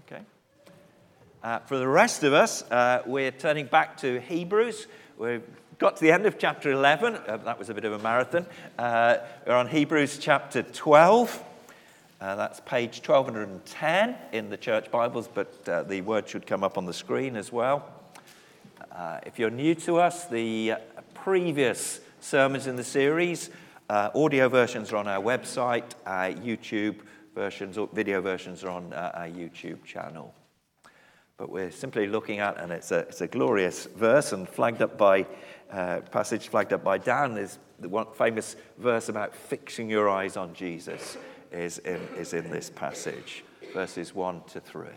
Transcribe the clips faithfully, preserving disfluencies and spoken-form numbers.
Okay. Uh, for the rest of us, uh, we're turning back to Hebrews. We've got to the end of chapter eleven. Uh, that was a bit of a marathon. Uh, we're on Hebrews chapter twelve. Uh, that's page twelve ten in the church Bibles, but uh, the word should come up on the screen as well. Uh, if you're new to us, the uh, previous sermons in the series, uh, audio versions are on our website, uh, YouTube versions, or video versions are on uh, our YouTube channel. But we're simply looking at, and it's a it's a glorious verse, and flagged up by uh, passage flagged up by Dan is the one famous verse about fixing your eyes on Jesus is in is in this passage, verses one to three.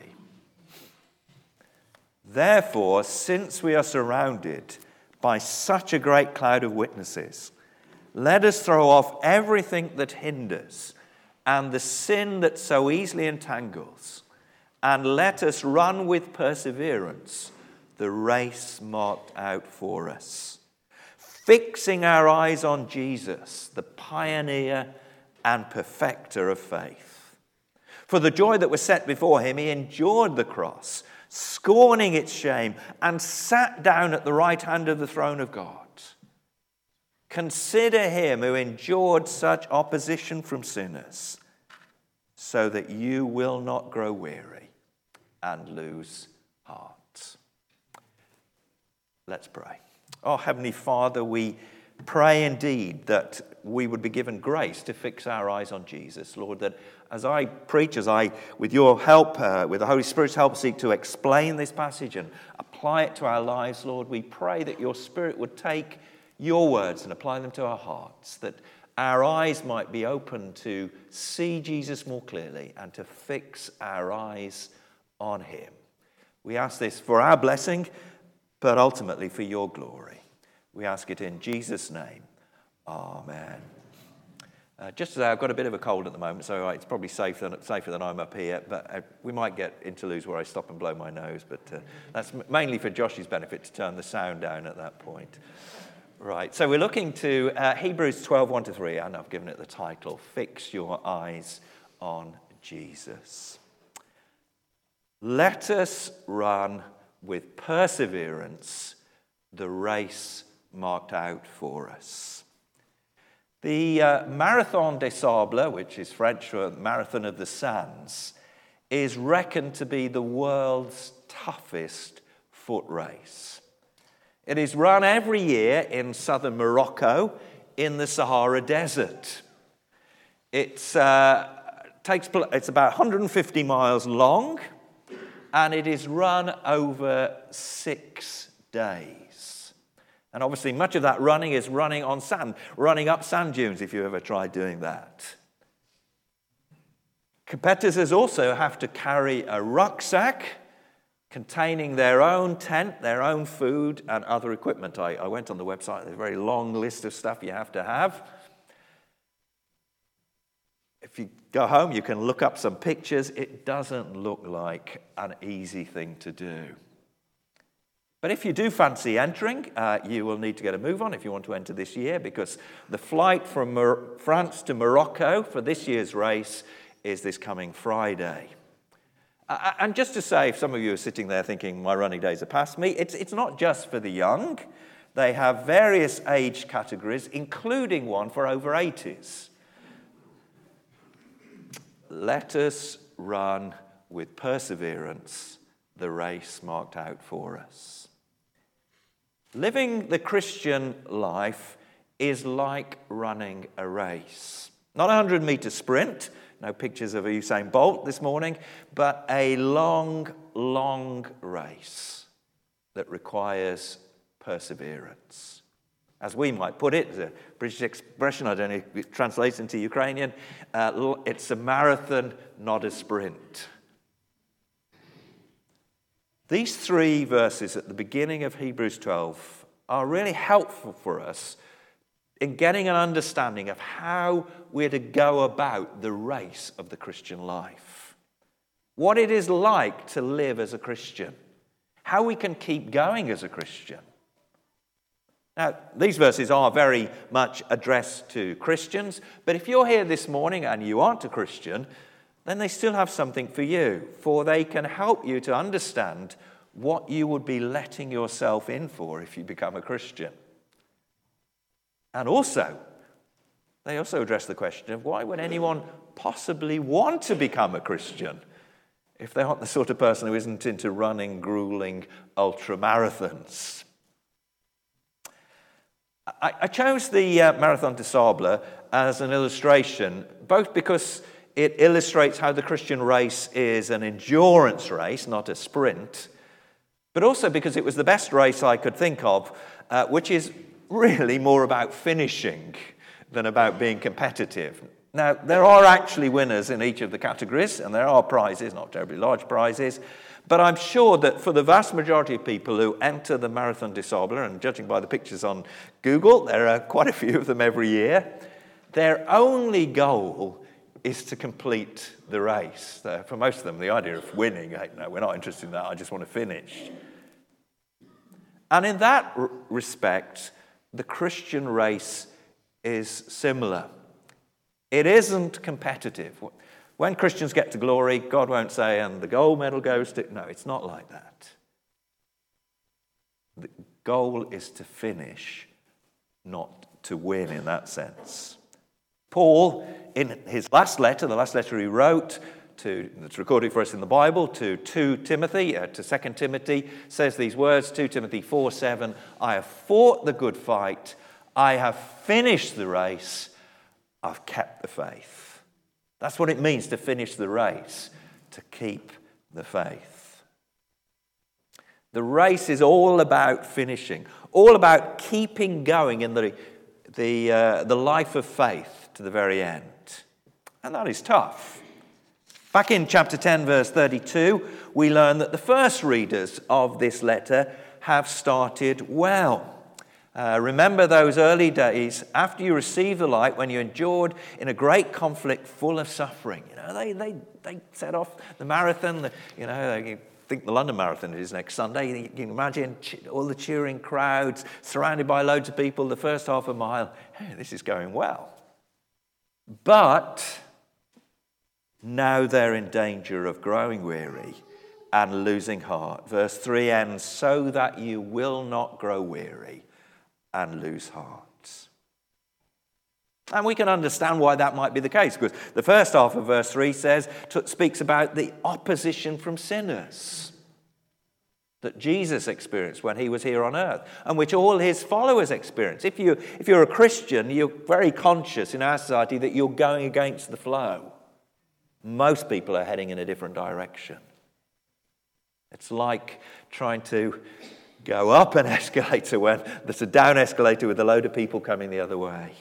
Therefore, since we are surrounded by such a great cloud of witnesses, let us throw off everything that hinders and the sin that so easily entangles, and let us run with perseverance the race marked out for us, fixing our eyes on Jesus, the pioneer and perfecter of faith. For the joy that was set before him, he endured the cross, scorning its shame, and sat down at the right hand of the throne of God. Consider him who endured such opposition from sinners, so that you will not grow weary and lose heart. Let's pray. Oh, Heavenly Father, we pray indeed that we would be given grace to fix our eyes on Jesus. Lord, that as I preach, as I, with your help, uh, with the Holy Spirit's help, seek to explain this passage and apply it to our lives, Lord, we pray that your Spirit would take your words and apply them to our hearts, that our eyes might be open to see Jesus more clearly and to fix our eyes on him. We ask this for our blessing, but ultimately for your glory. We ask it in Jesus' name. Amen. Uh, just as I've got a bit of a cold at the moment, so it's probably safer than, safer than I'm up here, but uh, we might get interludes where I stop and blow my nose, but uh, that's mainly for Josh's benefit to turn the sound down at that point. Right, so we're looking to uh, Hebrews twelve, one to three, and I've given it the title, Fix Your Eyes on Jesus. Let us run with perseverance the race marked out for us. The uh, Marathon des Sables, which is French for Marathon of the Sands, is reckoned to be the world's toughest foot race. It is run every year in southern Morocco in the Sahara Desert. It's, uh, takes, it's about one hundred fifty miles long, and it is run over six days. And obviously much of that running is running on sand, running up sand dunes if you ever tried doing that. Competitors also have to carry a rucksack containing their own tent, their own food, and other equipment. I, I went on the website, there's a very long list of stuff you have to have. If you go home, you can look up some pictures. It doesn't look like an easy thing to do. But if you do fancy entering, uh, you will need to get a move on if you want to enter this year, because the flight from Mor- France to Morocco for this year's race is this coming Friday. Uh, and just to say, if some of you are sitting there thinking, my running days are past me, it's, it's not just for the young. They have various age categories, including one for over eighties. Let us run with perseverance the race marked out for us. Living the Christian life is like running a race. Not a hundred-meter sprint, no pictures of Usain Bolt this morning, but a long, long race that requires perseverance. As we might put it, the British expression, I don't know if it translates into Ukrainian, uh, it's a marathon, not a sprint. These three verses at the beginning of Hebrews twelve are really helpful for us in getting an understanding of how we're to go about the race of the Christian life. What it is like to live as a Christian. How we can keep going as a Christian. Now, these verses are very much addressed to Christians, but if you're here this morning and you aren't a Christian, then they still have something for you, for they can help you to understand what you would be letting yourself in for if you become a Christian. And also, they also address the question of why would anyone possibly want to become a Christian if they aren't the sort of person who isn't into running grueling ultra marathons. I, I chose the uh, Marathon des Sables as an illustration, both because it illustrates how the Christian race is an endurance race, not a sprint, but also because it was the best race I could think of, uh, which is really more about finishing than about being competitive. Now, there are actually winners in each of the categories, and there are prizes, not terribly large prizes, but I'm sure that for the vast majority of people who enter the Marathon des Sables, and judging by the pictures on Google, there are quite a few of them every year, their only goal is to complete the race. Uh, for most of them, the idea of winning, hey, no, we're not interested in that, I just want to finish. And in that r- respect, the Christian race is similar. It isn't competitive. When Christians get to glory, God won't say, and the gold medal goes to... No, it's not like that. The goal is to finish, not to win in that sense. Paul, in his last letter, the last letter he wrote, to, that's recorded for us in the Bible, to Second Timothy, uh, to Second Timothy, says these words, Second Timothy four seven, I have fought the good fight, I have finished the race, I've kept the faith. That's what it means to finish the race, to keep the faith. The race is all about finishing, all about keeping going in the, the, uh, the life of faith to the very end. And that is tough. Back in chapter ten, verse thirty-two, we learn that the first readers of this letter have started well. Uh, remember those early days after you received the light when you endured in a great conflict full of suffering. You know, they they they set off the marathon. The, you know, you think the London Marathon is next Sunday. You can imagine all the cheering crowds surrounded by loads of people. The first half a mile. Hey, this is going well. But now they're in danger of growing weary and losing heart. Verse three ends, so that you will not grow weary and lose heart. And we can understand why that might be the case, because the first half of verse three says, t- speaks about the opposition from sinners that Jesus experienced when he was here on earth, and which all his followers experience. If, you, if you're a Christian, you're very conscious in our society that you're going against the flow. Most people are heading in a different direction. It's like trying to go up an escalator when there's a down escalator with a load of people coming the other way.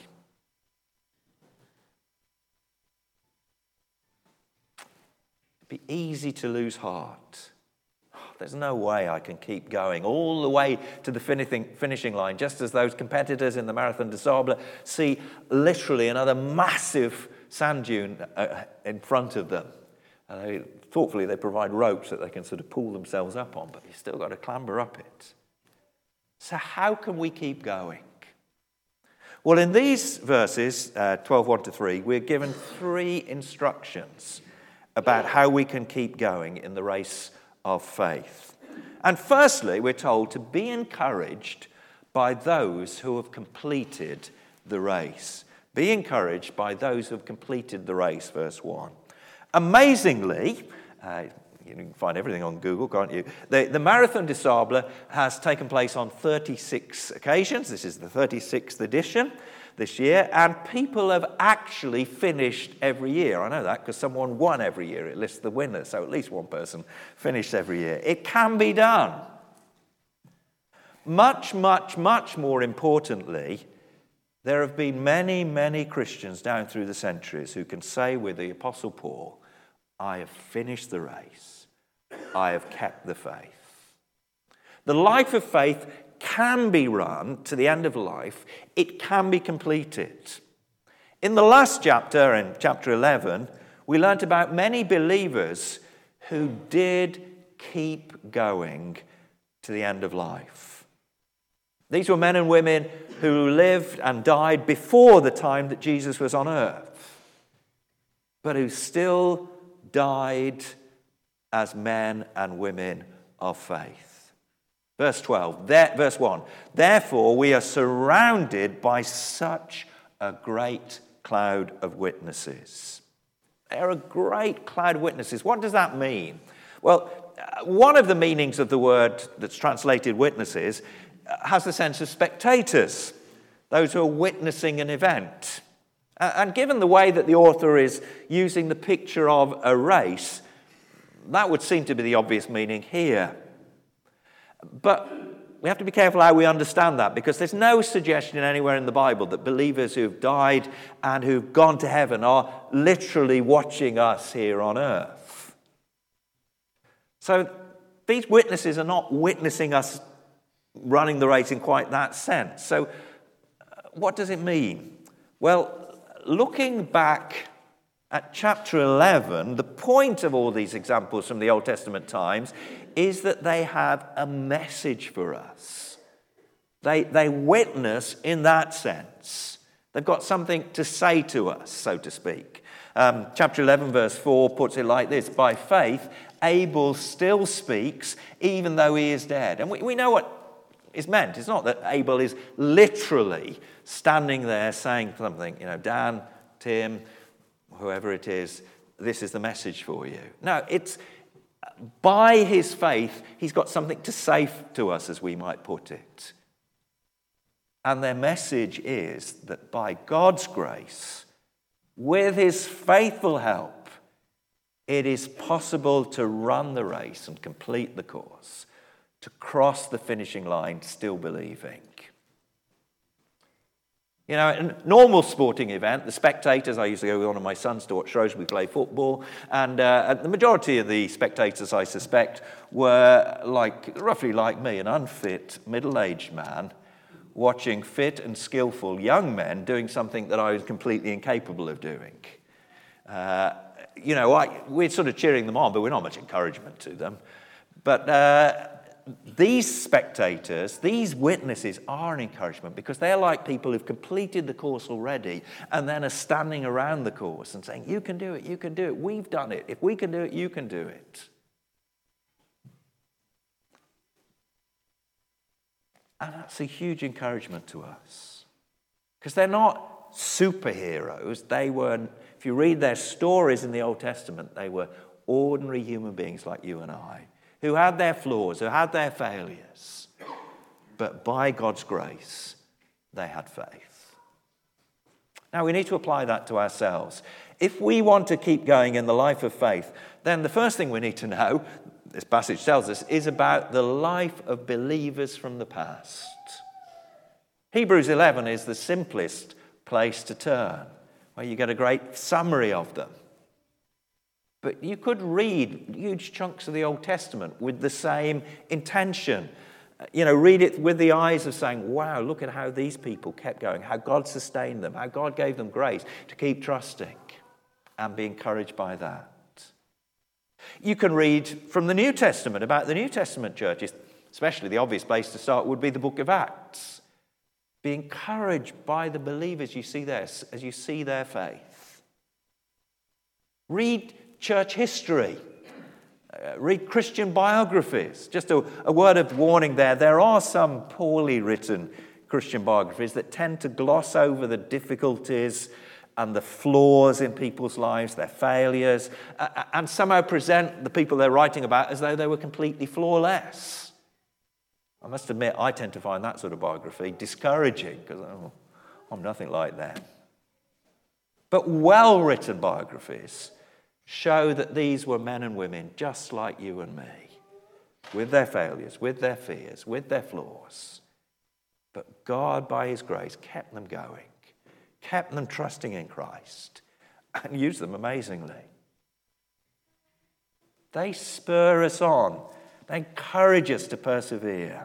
It'd be easy to lose heart. There's no way I can keep going all the way to the finishing line, just as those competitors in the Marathon des Sables see literally another massive sand dune in front of them. And they, thoughtfully, they provide ropes that they can sort of pull themselves up on, but you've still got to clamber up it. So how can we keep going? Well, in these verses, uh, twelve, one to three, we're given three instructions about how we can keep going in the race of faith. And firstly, we're told to be encouraged by those who have completed the race. Be encouraged by those who have completed the race, verse one. Amazingly, uh, you can find everything on Google, can't you? The, the Marathon des Sables has taken place on thirty-six occasions. This is the thirty-sixth edition this year, and people have actually finished every year. I know that because someone won every year. It lists the winners, so at least one person finished every year. It can be done. Much, much, much more importantly, there have been many, many Christians down through the centuries who can say with the Apostle Paul, I have finished the race. I have kept the faith. The life of faith can be run to the end of life. It can be completed. In the last chapter, in chapter eleven, we learnt about many believers who did keep going to the end of life. These were men and women who lived and died before the time that Jesus was on earth, but who still died as men and women of faith. Verse twelve, there, verse one, therefore we are surrounded by such a great cloud of witnesses. They're a great cloud of witnesses. What does that mean? Well, one of the meanings of the word that's translated witnesses has the sense of spectators, those who are witnessing an event. And given the way that the author is using the picture of a race, that would seem to be the obvious meaning here. But we have to be careful how we understand that, because there's no suggestion anywhere in the Bible that believers who've died and who've gone to heaven are literally watching us here on earth. So these witnesses are not witnessing us running the race in quite that sense. So what does it mean? Well, looking back at chapter eleven, the point of all these examples from the Old Testament times is that they have a message for us. They, they witness in that sense. They've got something to say to us, so to speak. Um, chapter eleven, verse four puts it like this: by faith, Abel still speaks, even though he is dead. And we, we know what is meant. It's not that Abel is literally standing there saying something, you know, Dan, Tim, whoever it is, this is the message for you. No, it's by his faith, he's got something to say to us, as we might put it. And their message is that by God's grace, with his faithful help, it is possible to run the race and complete the course, to cross the finishing line still believing. You know, a normal sporting event, the spectators, I used to go with one of my sons to watch Shrewsbury play football, and uh, the majority of the spectators, I suspect, were like roughly like me, an unfit, middle-aged man watching fit and skillful young men doing something that I was completely incapable of doing. Uh, you know, I, we're sort of cheering them on, but we're not much encouragement to them. But uh, these spectators, these witnesses are an encouragement, because they're like people who've completed the course already and then are standing around the course and saying, you can do it, you can do it, we've done it. If we can do it, you can do it. And that's a huge encouragement to us, because they're not superheroes. They were, if you read their stories in the Old Testament, they were ordinary human beings like you and I, who had their flaws, who had their failures. But by God's grace, they had faith. Now, we need to apply that to ourselves. If we want to keep going in the life of faith, then the first thing we need to know, this passage tells us, is about the life of believers from the past. Hebrews eleven is the simplest place to turn, where you get a great summary of them. But you could read huge chunks of the Old Testament with the same intention. You know, read it with the eyes of saying, wow, look at how these people kept going, how God sustained them, how God gave them grace to keep trusting, and be encouraged by that. You can read from the New Testament about the New Testament churches, especially the obvious place to start would be the book of Acts. Be encouraged by the believers you see there as you see their faith. Read church history. Uh, read Christian biographies. Just a, a word of warning there. There are some poorly written Christian biographies that tend to gloss over the difficulties and the flaws in people's lives, their failures, uh, and somehow present the people they're writing about as though they were completely flawless. I must admit, I tend to find that sort of biography discouraging, because oh, I'm nothing like them. But well-written biographies show that these were men and women just like you and me, with their failures, with their fears, with their flaws. But God, by his grace, kept them going, kept them trusting in Christ, and used them amazingly. They spur us on. They encourage us to persevere.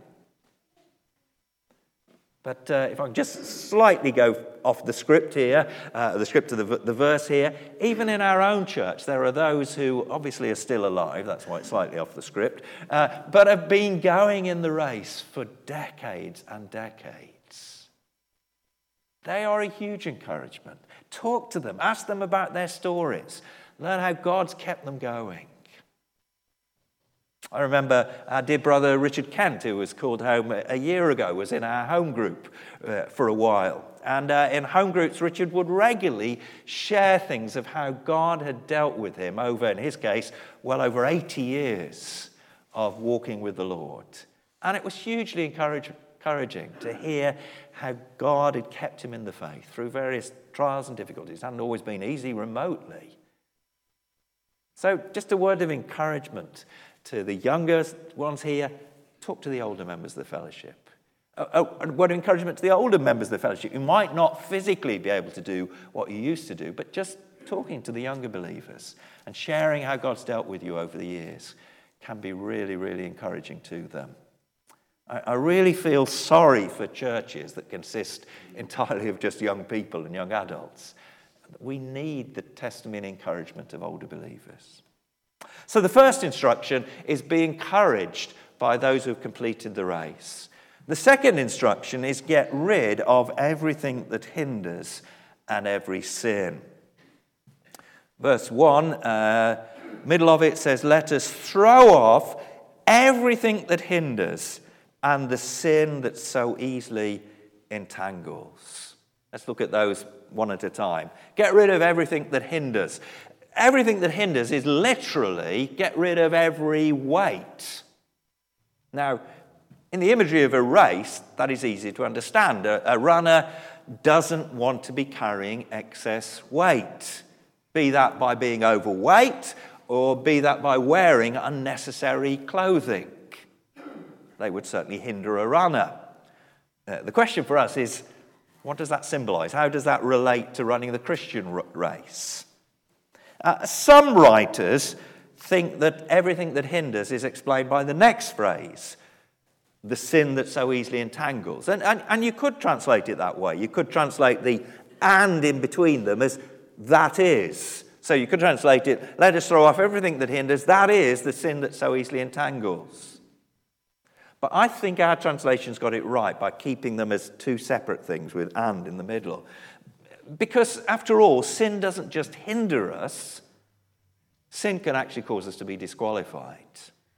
But uh, if I can just slightly go off the script here, uh, the script of the, the verse here, even in our own church, there are those who obviously are still alive, that's why it's slightly off the script, uh, but have been going in the race for decades and decades. They are a huge encouragement. Talk to them, ask them about their stories. Learn how God's kept them going. I remember our dear brother Richard Kent, who was called home a year ago, was in our home group uh, for a while. And uh, in home groups, Richard would regularly share things of how God had dealt with him over, in his case, well over eighty years of walking with the Lord. And it was hugely encourage, encouraging to hear how God had kept him in the faith through various trials and difficulties. It hadn't always been easy remotely. So just a word of encouragement to the younger ones here. Talk to the older members of the fellowship. A word of encouragement to the older members of the fellowship. You might not physically be able to do what you used to do, but just talking to the younger believers and sharing how God's dealt with you over the years can be really, really encouraging to them. I, I really feel sorry for churches that consist entirely of just young people and young adults. We need the testimony and encouragement of older believers. So the first instruction is be encouraged by those who have completed the race. The second instruction is get rid of everything that hinders and every sin. Verse one, uh, middle of it says, let us throw off everything that hinders and the sin that so easily entangles. Let's look at those one at a time. Get rid of everything that hinders. Everything that hinders is literally get rid of every weight. Now, in the imagery of a race, that is easy to understand. A, a runner doesn't want to be carrying excess weight, be that by being overweight or be that by wearing unnecessary clothing. They would certainly hinder a runner. Uh, the question for us is, what does that symbolize? How does that relate to running the Christian r- race? Uh, some writers think that everything that hinders is explained by the next phrase, the sin that so easily entangles. And, and, and you could translate it that way. You could translate the and in between them as that is. So you could translate it, let us throw off everything that hinders, that is the sin that so easily entangles. But I think our translation's got it right by keeping them as two separate things with and in the middle. Because, after all, sin doesn't just hinder us. Sin can actually cause us to be disqualified.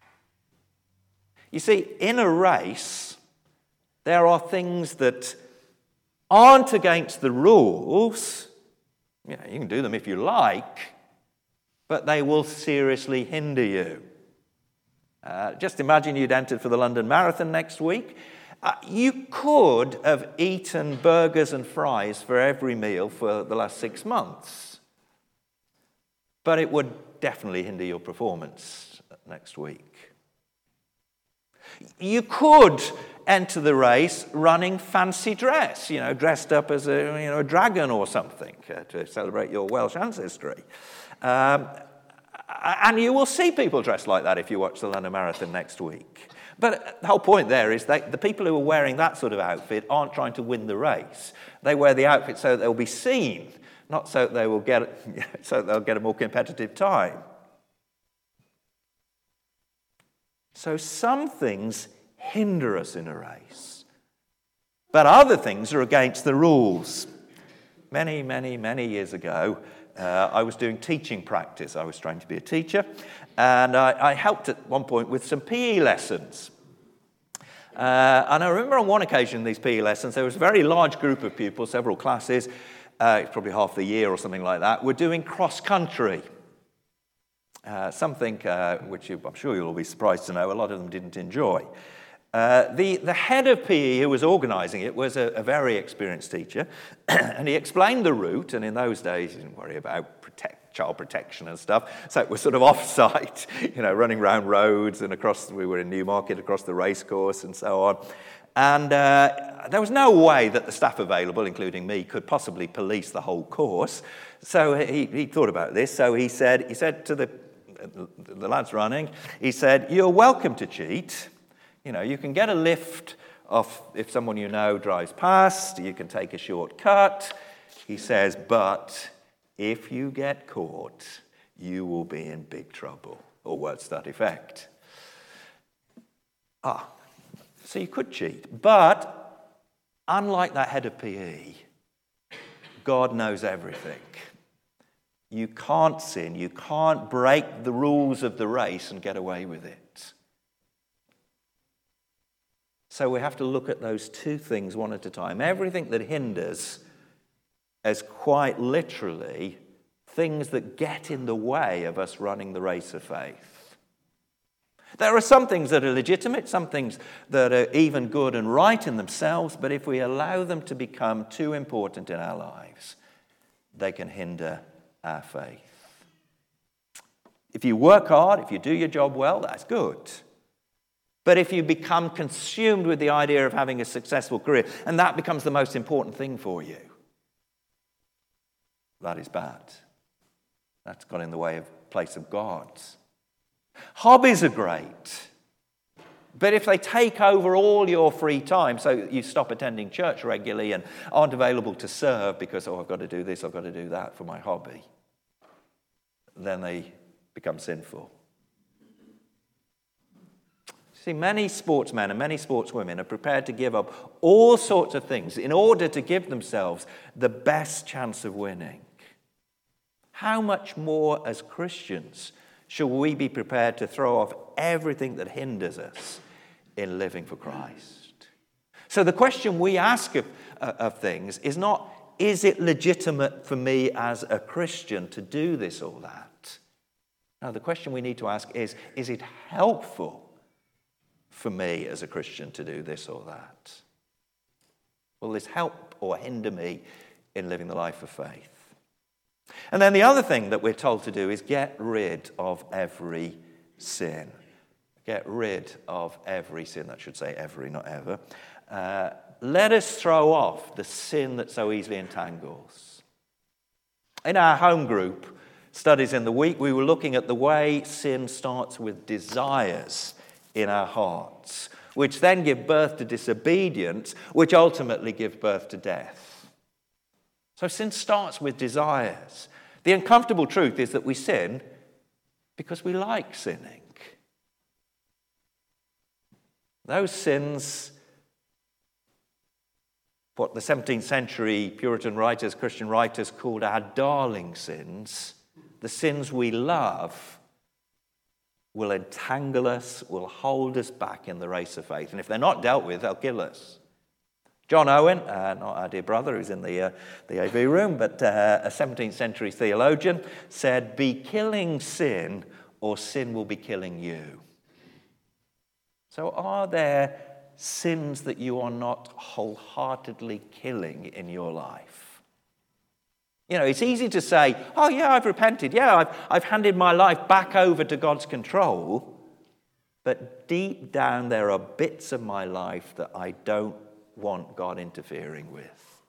You see, in a race, there are things that aren't against the rules. You know, you can do them if you like, but they will seriously hinder you. Uh, just imagine you'd entered for the London Marathon next week. Uh, you could have eaten burgers and fries for every meal for the last six months. But it would definitely hinder your performance next week. You could enter the race running fancy dress, you know, dressed up as a, you know, a dragon or something uh, to celebrate your Welsh ancestry. Um, and you will see people dressed like that if you watch the London Marathon next week. But the whole point there is that the people who are wearing that sort of outfit aren't trying to win the race. They wear the outfit so that they'll be seen, not so that they will get so that they'll get a more competitive time. So some things hinder us in a race, but other things are against the rules. Many, many, many years ago, uh, I was doing teaching practice. I was trying to be a teacher, and I, I helped at one point with some P E lessons. Uh, and I remember on one occasion, these P E lessons, there was a very large group of pupils, several classes, uh, probably half the year or something like that, were doing cross-country. Uh, something uh, which you, I'm sure you'll all be surprised to know a lot of them didn't enjoy. Uh, the, the head of P E who was organising it was a, a very experienced teacher, and he explained the route, and in those days he didn't worry about protect, child protection and stuff, so it was sort of off-site, you know, running round roads and across, we were in Newmarket, across the racecourse and so on. And uh, there was no way that the staff available, including me, could possibly police the whole course. So he, he thought about this, so he said, he said to the, the lads running, he said, you're welcome to cheat. You know, you can get a lift off if someone you know drives past. You can take a shortcut. He says, but if you get caught, you will be in big trouble, or words to that effect. Ah, so you could cheat. But unlike that head of P E, God knows everything. You can't sin. You can't break the rules of the race and get away with it. So we have to look at those two things one at a time. Everything that hinders as quite literally things that get in the way of us running the race of faith. There are some things that are legitimate, some things that are even good and right in themselves, but if we allow them to become too important in our lives, they can hinder our faith. If you work hard, if you do your job well, that's good. But if you become consumed with the idea of having a successful career, and that becomes the most important thing for you, that is bad. That's got in the way of place of God. Hobbies are great, but if they take over all your free time, so you stop attending church regularly and aren't available to serve because, oh, I've got to do this, I've got to do that for my hobby, then they become sinful. See, many sportsmen and many sportswomen are prepared to give up all sorts of things in order to give themselves the best chance of winning. How much more as Christians should we be prepared to throw off everything that hinders us in living for Christ? So the question we ask of, uh, of things is not, is it legitimate for me as a Christian to do this or that? No, the question we need to ask is, is it helpful for me as a Christian to do this or that? Will this help or hinder me in living the life of faith? And then the other thing that we're told to do is get rid of every sin. Get rid of every sin. That should say every, not ever. Uh, let us throw off the sin that so easily entangles. In our home group studies in the week, we were looking at the way sin starts with desires in our hearts, which then give birth to disobedience, which ultimately give birth to death. So sin starts with desires. The uncomfortable truth is that we sin because we like sinning. Those sins, what the seventeenth century Puritan writers, Christian writers called our darling sins, the sins we love, will entangle us, will hold us back in the race of faith. And if they're not dealt with, they'll kill us. John Owen, uh, not our dear brother who's in the, uh, the A V room, but uh, a seventeenth century theologian, said, "Be killing sin or sin will be killing you." So are there sins that you are not wholeheartedly killing in your life? You know, it's easy to say, oh yeah, I've repented. Yeah, I've, I've handed my life back over to God's control. But deep down there are bits of my life that I don't want God interfering with.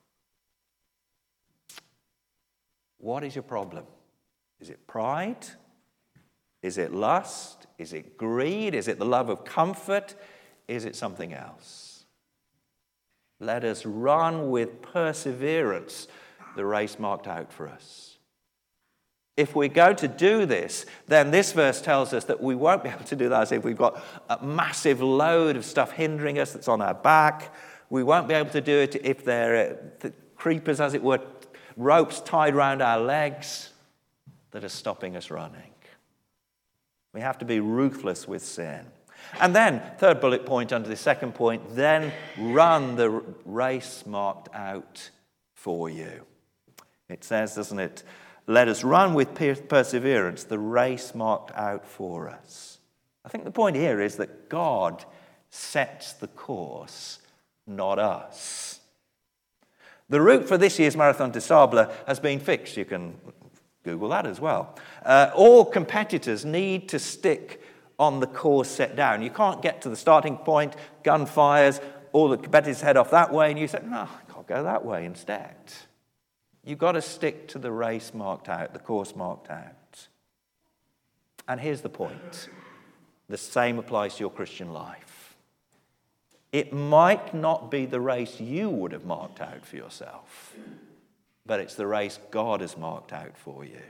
What is your problem? Is it pride? Is it lust? Is it greed? Is it the love of comfort? Is it something else? Let us run with perseverance the race marked out for us. If we're going to do this, then this verse tells us that we won't be able to do that as if we've got a massive load of stuff hindering us that's on our back. We won't be able to do it if there are creepers, as it were, ropes tied around our legs that are stopping us running. We have to be ruthless with sin. And then, third bullet point under the second point, then run the race marked out for you. It says, doesn't it, let us run with perseverance the race marked out for us. I think the point here is that God sets the course, not us. The route for this year's Marathon des Sables has been fixed. You can Google that as well. Uh, all competitors need to stick on the course set down. You can't get to the starting point, gun fires, all the competitors head off that way, and you say, no, I'll go that way instead. You've got to stick to the race marked out, the course marked out. And here's the point. The same applies to your Christian life. It might not be the race you would have marked out for yourself, but it's the race God has marked out for you.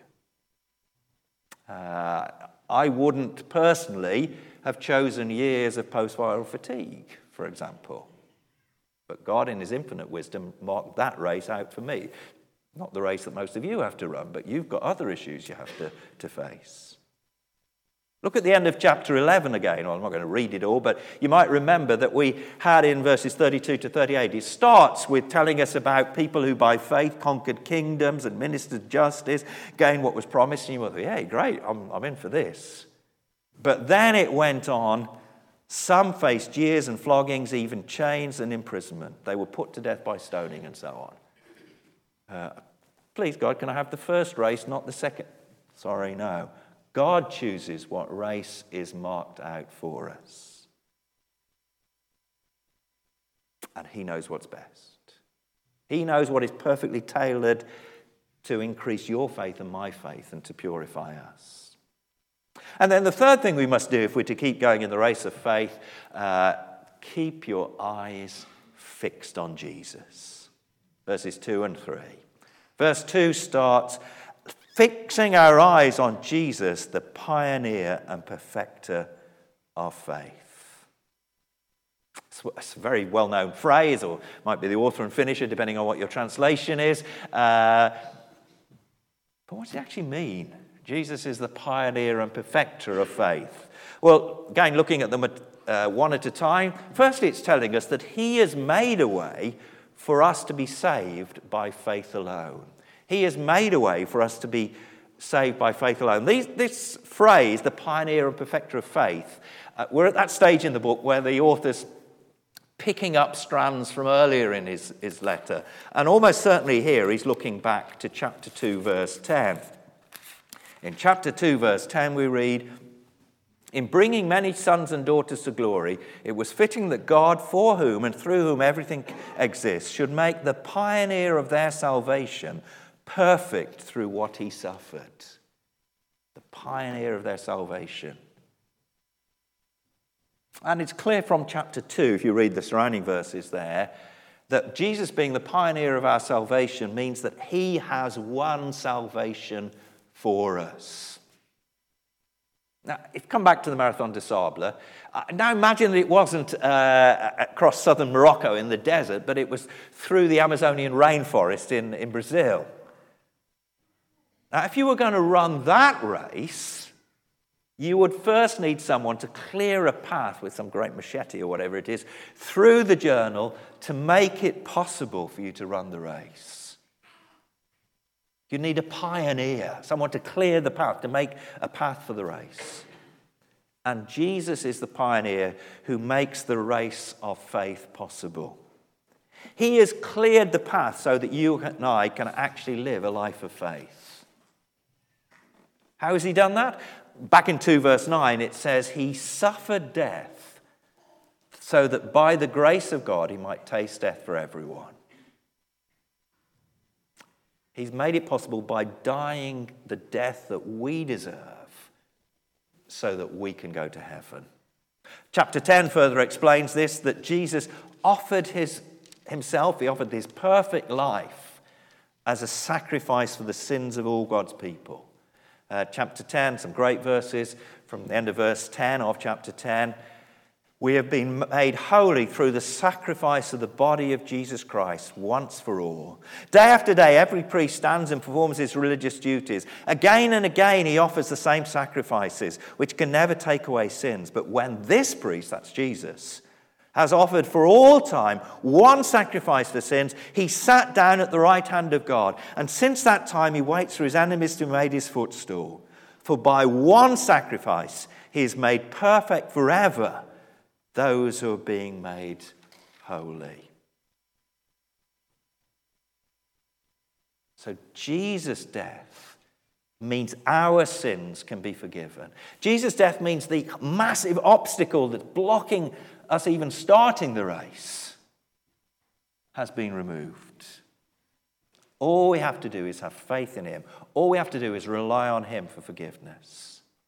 Uh, I wouldn't personally have chosen years of post-viral fatigue, for example. But God, in his infinite wisdom, marked that race out for me. Not the race that most of you have to run, but you've got other issues you have to, to face. Look at the end of chapter eleven again. Well, I'm not going to read it all, but you might remember that we had in verses thirty-two to thirty-eight, it starts with telling us about people who by faith conquered kingdoms, administered justice, gained what was promised. And you were, yeah, great, I'm, I'm in for this. But then it went on. Some faced jeers and floggings, even chains and imprisonment. They were put to death by stoning and so on. Uh, please, God, can I have the first race, not the second? Sorry, no. God chooses what race is marked out for us. And he knows what's best. He knows what is perfectly tailored to increase your faith and my faith and to purify us. And then the third thing we must do if we're to keep going in the race of faith, uh, keep your eyes fixed on Jesus. Verses two and three. Verse two starts, fixing our eyes on Jesus, the pioneer and perfecter of faith. It's a very well-known phrase, or might be the author and finisher, depending on what your translation is. Uh, but what does it actually mean? Jesus is the pioneer and perfecter of faith. Well, again, looking at them at, uh, one at a time, firstly, it's telling us that he has made a way for us to be saved by faith alone. He has made a way for us to be saved by faith alone. These, this phrase, the pioneer and perfecter of faith, uh, we're at that stage in the book where the author's picking up strands from earlier in his, his letter. And almost certainly here he's looking back to chapter two, verse ten. In chapter two, verse ten, we read, in bringing many sons and daughters to glory, it was fitting that God, for whom and through whom everything exists, should make the pioneer of their salvation perfect through what he suffered. The pioneer of their salvation. And it's clear from chapter two, if you read the surrounding verses there, that Jesus being the pioneer of our salvation means that he has won salvation for us. Now, if you come back to the Marathon des Sables, uh, now imagine that it wasn't uh, across southern Morocco in the desert, but it was through the Amazonian rainforest in, in Brazil. Now, if you were going to run that race, you would first need someone to clear a path with some great machete or whatever it is through the journal to make it possible for you to run the race. You need a pioneer, someone to clear the path, to make a path for the race. And Jesus is the pioneer who makes the race of faith possible. He has cleared the path so that you and I can actually live a life of faith. How has he done that? Back in two verse nine, it says, he suffered death so that by the grace of God he might taste death for everyone. He's made it possible by dying the death that we deserve so that we can go to heaven. Chapter ten further explains this, that Jesus offered his, himself, he offered his perfect life as a sacrifice for the sins of all God's people. Uh, chapter ten, some great verses from the end of verse ten of chapter ten. We have been made holy through the sacrifice of the body of Jesus Christ once for all. Day after day, every priest stands and performs his religious duties. Again and again, he offers the same sacrifices, which can never take away sins. But when this priest, that's Jesus, has offered for all time one sacrifice for sins, he sat down at the right hand of God. And since that time, he waits for his enemies to be made his footstool. For by one sacrifice, he is made perfect forever those who are being made holy. So Jesus' death means our sins can be forgiven. Jesus' death means the massive obstacle that's blocking us even starting the race has been removed. All we have to do is have faith in him. All we have to do is rely on him for forgiveness.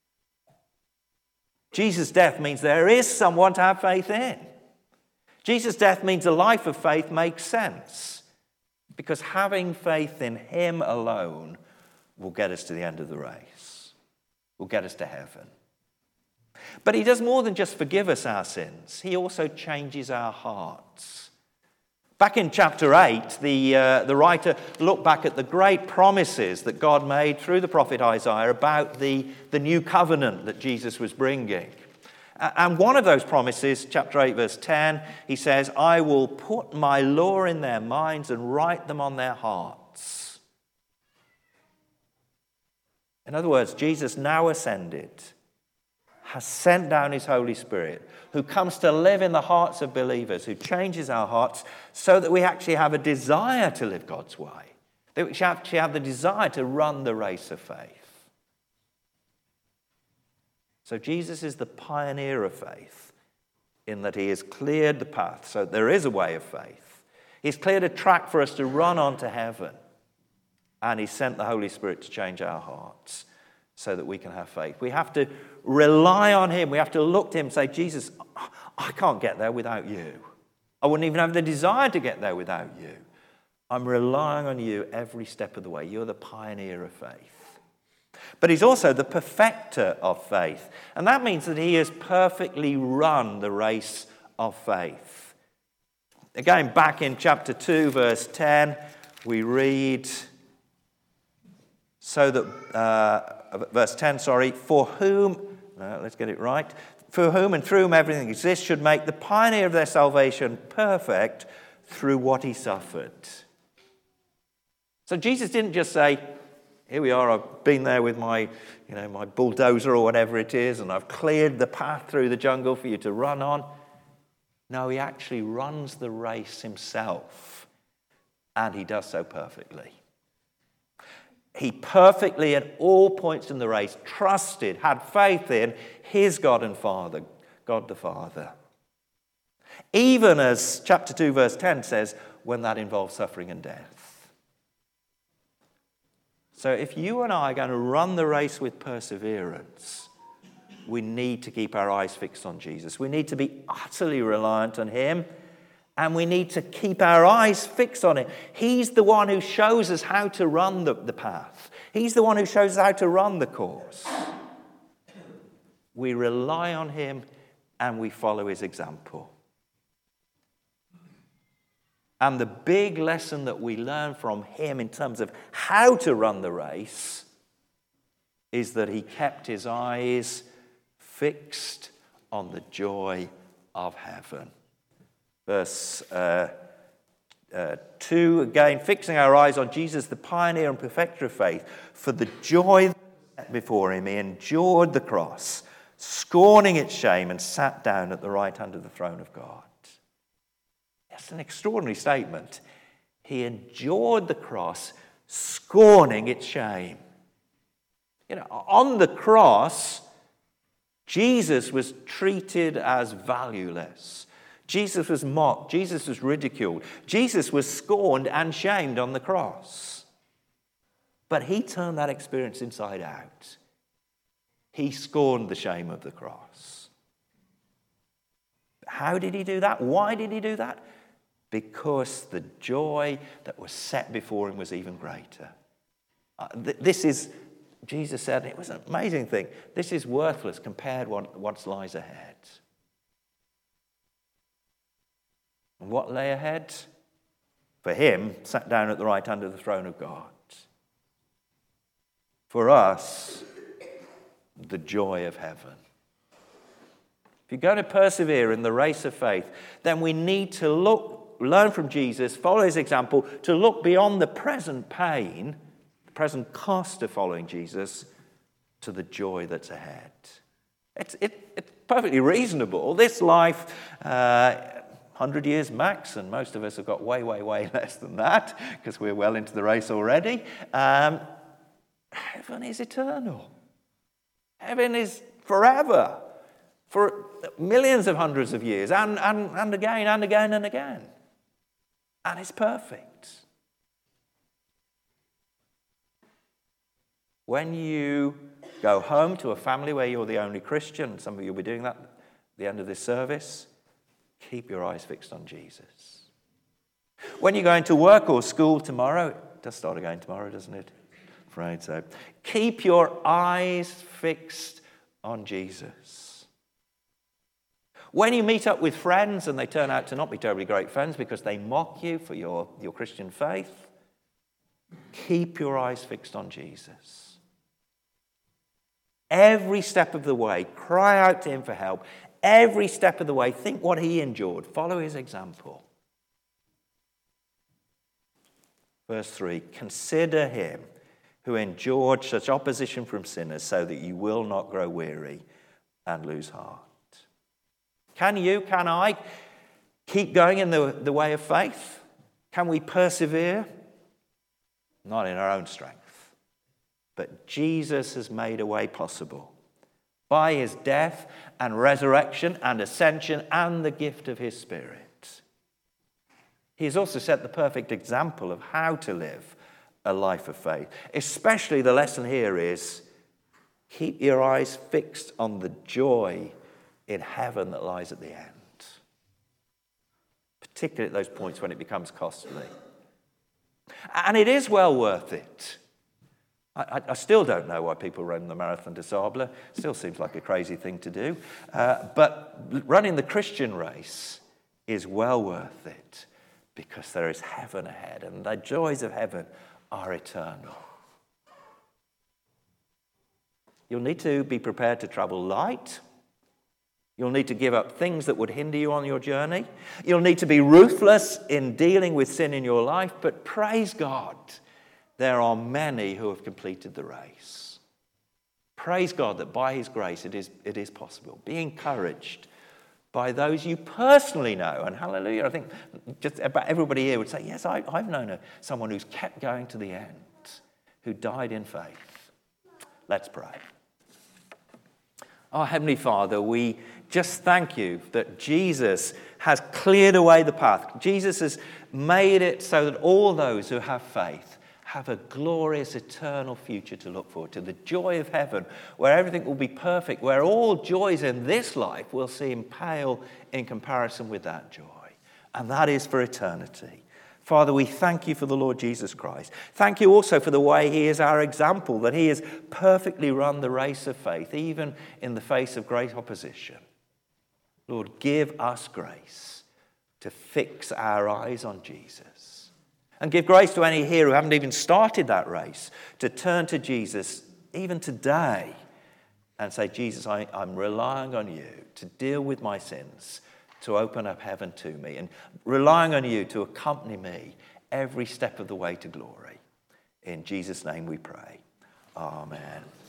Jesus' death means there is someone to have faith in. Jesus' death means a life of faith makes sense, because having faith in him alone will get us to the end of the race, will get us to heaven. But he does more than just forgive us our sins. He also changes our hearts. Back in chapter eight, the, uh, the writer looked back at the great promises that God made through the prophet Isaiah about the, the new covenant that Jesus was bringing. And one of those promises, chapter eight, verse ten, he says, I will put my law in their minds and write them on their hearts. In other words, Jesus, now ascended, has sent down his Holy Spirit, who comes to live in the hearts of believers, who changes our hearts so that we actually have a desire to live God's way, that we actually have the desire to run the race of faith. So Jesus is the pioneer of faith in that he has cleared the path, so there is a way of faith. He's cleared a track for us to run on to heaven, and he sent the Holy Spirit to change our hearts so that we can have faith. We have to rely on him. We have to look to him and say, Jesus, I can't get there without you. I wouldn't even have the desire to get there without you. I'm relying on you every step of the way. You're the pioneer of faith. But he's also the perfecter of faith. And that means that he has perfectly run the race of faith. Again, back in chapter two, verse ten, we read, so that... Uh, Verse ten, sorry, for whom, no, let's get it right, for whom and through whom everything exists should make the pioneer of their salvation perfect through what he suffered. So Jesus didn't just say, here we are, I've been there with my, you know, my bulldozer or whatever it is, and I've cleared the path through the jungle for you to run on. No, he actually runs the race himself, and he does so perfectly. He perfectly, at all points in the race, trusted, had faith in his God and Father, God the Father. Even as chapter two, verse ten says, when that involves suffering and death. So if you and I are going to run the race with perseverance, we need to keep our eyes fixed on Jesus. We need to be utterly reliant on him. And we need to keep our eyes fixed on it. He's the one who shows us how to run the, the path. He's the one who shows us how to run the course. We rely on him and we follow his example. And the big lesson that we learn from him in terms of how to run the race is that he kept his eyes fixed on the joy of heaven. Verse uh, uh, two, again, fixing our eyes on Jesus, the pioneer and perfecter of faith, for the joy set before him, he endured the cross, scorning its shame, and sat down at the right hand of the throne of God. That's an extraordinary statement. He endured the cross, scorning its shame. You know, on the cross, Jesus was treated as valueless. Jesus was mocked. Jesus was ridiculed. Jesus was scorned and shamed on the cross. But he turned that experience inside out. He scorned the shame of the cross. How did he do that? Why did he do that? Because the joy that was set before him was even greater. Uh, th- this is, Jesus said, it was an amazing thing. This is worthless compared to what, what lies ahead. And what lay ahead? For him, sat down at the right hand of the throne of God. For us, the joy of heaven. If you're going to persevere in the race of faith, then we need to look, learn from Jesus, follow his example, to look beyond the present pain, the present cost of following Jesus, to the joy that's ahead. It's, it, it's perfectly reasonable. This life... Uh, one hundred years max, and most of us have got way, way, way less than that because we're well into the race already. Um, heaven is eternal. Heaven is forever, for millions of hundreds of years, and, and, and again, and again, and again. And it's perfect. When you go home to a family where you're the only Christian, some of you will be doing that at the end of this service, keep your eyes fixed on Jesus. When you're going to work or school tomorrow, it does start again tomorrow, doesn't it? I'm afraid so. Keep your eyes fixed on Jesus. When you meet up with friends and they turn out to not be terribly great friends because they mock you for your, your Christian faith, keep your eyes fixed on Jesus. Every step of the way, cry out to him for help. Every step of the way, think what he endured. Follow his example. Verse three, consider him who endured such opposition from sinners so that you will not grow weary and lose heart. Can you, can I keep going in the, the way of faith? Can we persevere? Not in our own strength, but Jesus has made a way possible by his death and resurrection and ascension and the gift of his Spirit. He has also set the perfect example of how to live a life of faith. Especially the lesson here is keep your eyes fixed on the joy in heaven that lies at the end. Particularly at those points when it becomes costly. And it is well worth it. I, I still don't know why people run the Marathon des Sables. Still seems like a crazy thing to do. Uh, but running the Christian race is well worth it because there is heaven ahead and the joys of heaven are eternal. You'll need to be prepared to travel light. You'll need to give up things that would hinder you on your journey. You'll need to be ruthless in dealing with sin in your life. But praise God, there are many who have completed the race. Praise God that by his grace it is, it is possible. Be encouraged by those you personally know. And hallelujah, I think just about everybody here would say, yes, I, I've known a, someone who's kept going to the end, who died in faith. Let's pray. Our Heavenly Father, we just thank you that Jesus has cleared away the path. Jesus has made it so that all those who have faith have a glorious eternal future to look forward to, the joy of heaven, where everything will be perfect, where all joys in this life will seem pale in comparison with that joy. And that is for eternity. Father, we thank you for the Lord Jesus Christ. Thank you also for the way he is our example, that he has perfectly run the race of faith, even in the face of great opposition. Lord, give us grace to fix our eyes on Jesus. And give grace to any here who haven't even started that race to turn to Jesus even today and say, Jesus, I, I'm relying on you to deal with my sins, to open up heaven to me, and relying on you to accompany me every step of the way to glory. In Jesus' name we pray. Amen.